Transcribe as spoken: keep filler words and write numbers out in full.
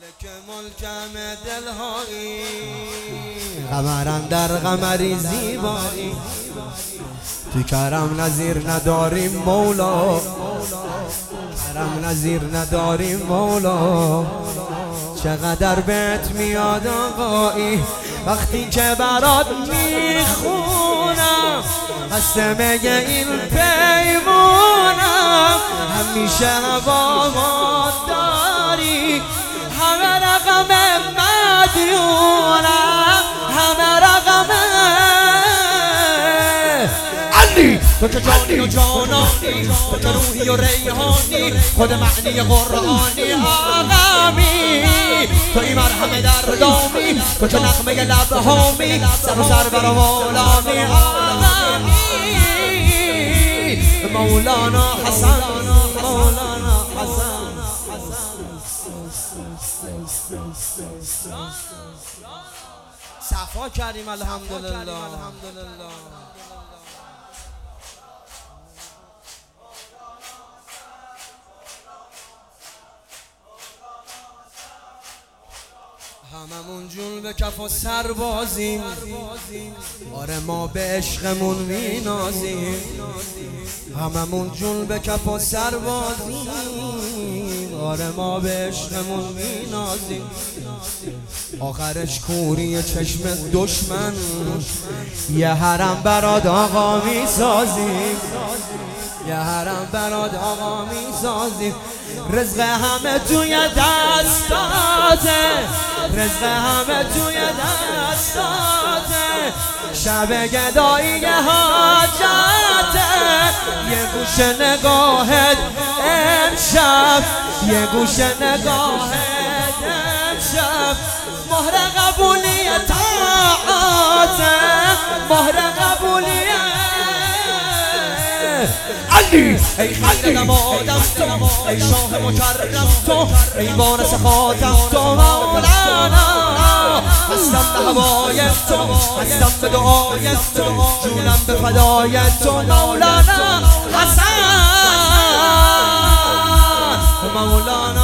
که ملکم دلهایی قمرم در قمری زیبایی تو کرم نظیر نداریم مولا کرم نظیر نداریم مولا چقدر بهت میاد آقایی وقتی که برات میخونم هسته میگه این پیمونم همیشه هوا داری همه رقم مدیونم همه رقم علی تو که جانی و جانانی تو که روحی و ریحانی خود معنی قرآنی آقامی تو این مرهم دردامی تو که نغمه لبهامی سر و سر بر مولامی آقامی مولانا حسن مولانا حسن صفا کردیم الحمدلله الحمدلله هممون جون به کف و سربازیم آره ما به عشقمون مینازیم هممون جون به کف و سربازیم آره ما به عشقمون مینازیم آخرش کوری چشم دشمن یه حرم برات آقا میسازیم یه حرم برات آقا میسازیم رزق همه توی دستاته رزق همه توی دستاته شب گدایی حاجته یه گوش نگاهت امشب یه گوش نگاهت امشب مهر قبولی طاعته مهر قبولی علی ای خیر نمادم تو ای شاه مکرم تو ای وارث خاتم تو مولانا هستم به هوای تو هستم به دعای تو جونم به فدای تو مولانا حسن مولانا